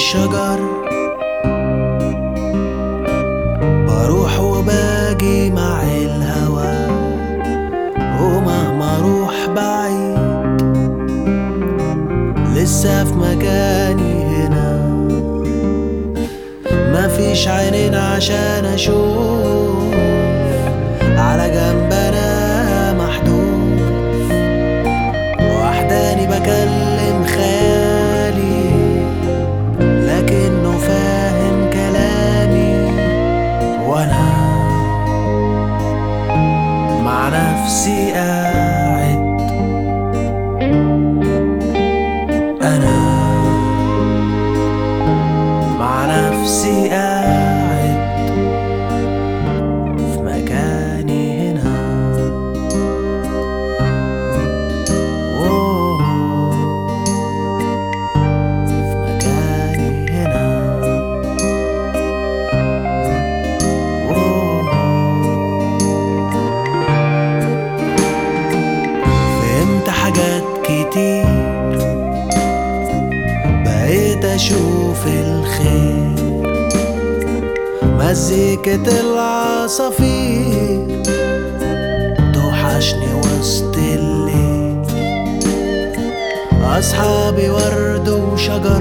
الشجر، بروح وباجي مع الهوا، ومهما اروح بعيد لسه في مكاني هنا. مفيش عينين عشان اشوف، على جنب انا محدود، وحداني بكلم خيالي لكنه فاهم كلامي، وانا مع نفسي قاعد. انا مع نفسي قاعد في مكاني هنا. في مكاني هنا. فهمت حاجات كتير، بقيت اشوف الخير، مزيكة العصافير توحشني وسط الليل، أصحابي ورد وشجر،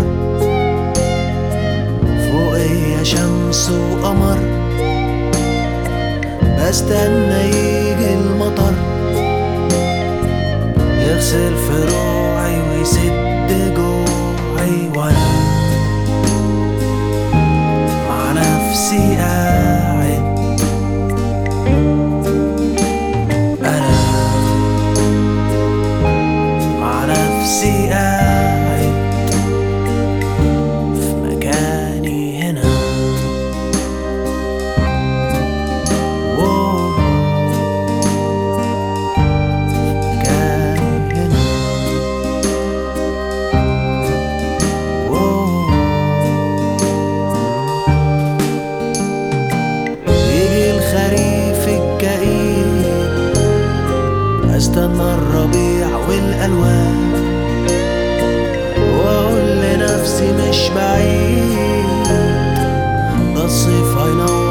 فوقيا شمس وقمر، بستنى يجي المطر يغسل فروعي ويسد جوعي، وانا مع نفسي قاعد. انا مع نفسي قاعد في مكاني هنا. استنى الربيع والألوان، واقول لنفسي مش بعيد، ده الصيف هينور